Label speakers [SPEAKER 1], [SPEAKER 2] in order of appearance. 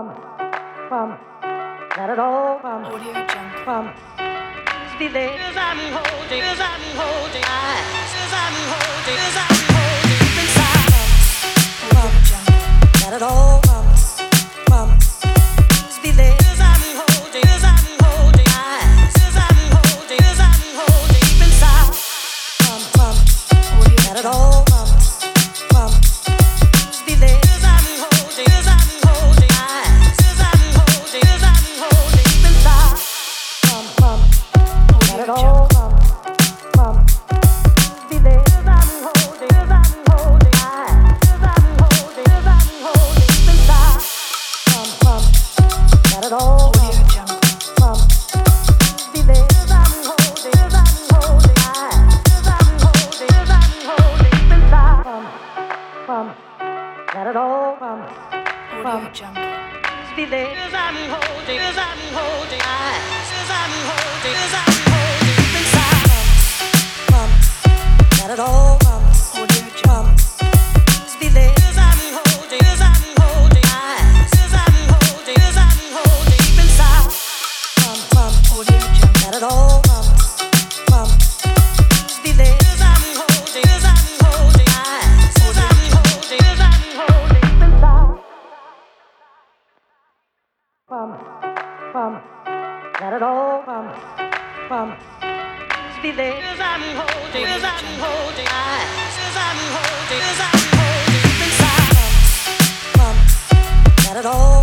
[SPEAKER 1] Not at all.
[SPEAKER 2] Audio Jungle.
[SPEAKER 1] Feeling as I'm holding, inside.
[SPEAKER 2] Audio Jungle.
[SPEAKER 1] Not at all. Feeling as I'm holding, inside.
[SPEAKER 2] Audio
[SPEAKER 1] Not at
[SPEAKER 2] Jungle.
[SPEAKER 1] all. Feeling as I'm holding, inside. Not at
[SPEAKER 2] Audio
[SPEAKER 1] all.
[SPEAKER 2] Jungle.
[SPEAKER 1] Feeling as I'm holding, inside. Not at all.
[SPEAKER 2] Audio Jungle.
[SPEAKER 1] Feeling as I'm holding, inside. Not at all.
[SPEAKER 2] Audio Jungle.
[SPEAKER 1] Feeling as I'm holding, inside. Not at all.
[SPEAKER 2] Audio Jungle.
[SPEAKER 1] Feeling as I'm holding, inside.
[SPEAKER 2] Audio Jungle.
[SPEAKER 1] Not at all. Feeling as I'm holding, inside. Not at all. Feeling as I'm holding, inside. Not at all.